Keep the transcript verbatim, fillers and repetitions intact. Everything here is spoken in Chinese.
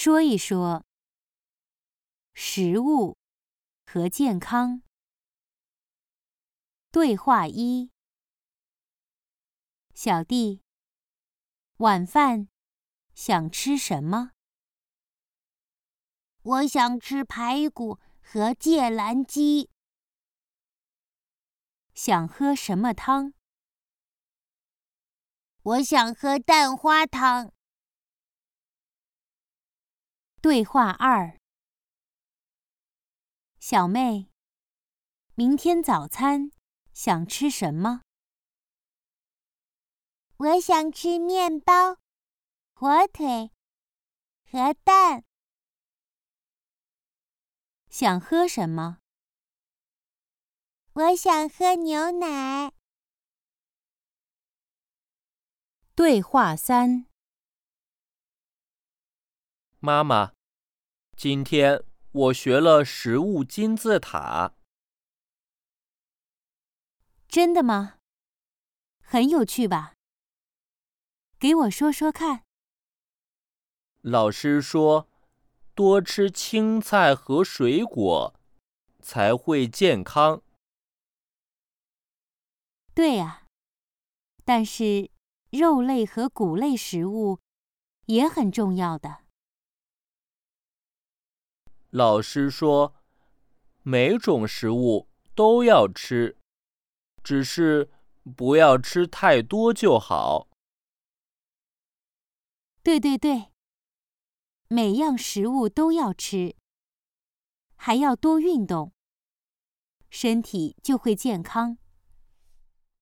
说一说食物和健康。对话一：小弟，晚饭想吃什么？ 我想吃排骨和芥蓝鸡。 想喝什么汤？ 我想喝蛋花汤。 对话二：小妹，明天早餐想吃什么？ 我想吃面包、火腿和蛋。 想喝什么？ 我想喝牛奶。 对话三： 妈妈，今天我学了食物金字塔。 真的吗？很有趣吧？给我说说看。 老师说，多吃青菜和水果，才会健康。 对啊，但是肉类和谷类食物也很重要的。 老师说，每种食物都要吃，只是不要吃太多就好。 对对对，每样食物都要吃，还要多运动，身体就会健康。